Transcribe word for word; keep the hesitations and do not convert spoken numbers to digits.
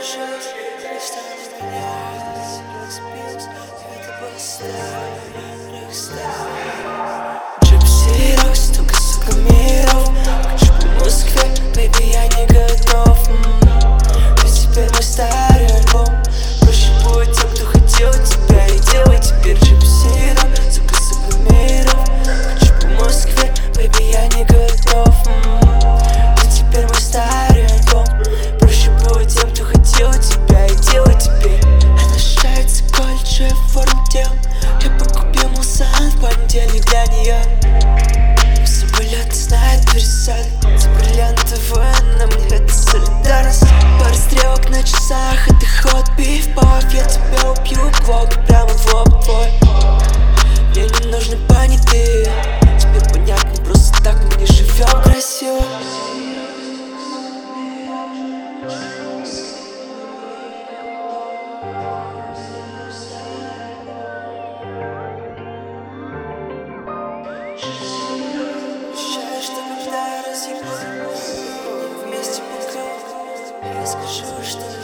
скучаешь, перестань меня разбилась, это поставь, расставь. Джипси Рокс, только сука миров. Хочу по Москве, бэйби, я не готов. Ведь теперь мой старый альбом. Проще будет тем, кто хотел тебя и делай теперь Джипси Рокс, только сука миров. Хочу по Москве, бэйби, я не готов. Ведь теперь мой старый альбом. Проще будет тем, кто хотел тебя и делай теперь. Отношается колледж в форме дел. Я покупил Мусан в понедельник для нее. Самолет знает пересадок. За бриллиантовые на мне это солидарность. Пара стрелок на часах, это хобби в пав. Я тебя убью, квок прямо в лоб твой. Мне не нужны понятые. Теперь понятно, просто так мы не живем красиво. Обещаю, что когда разъебу, вместе пока я скажу, что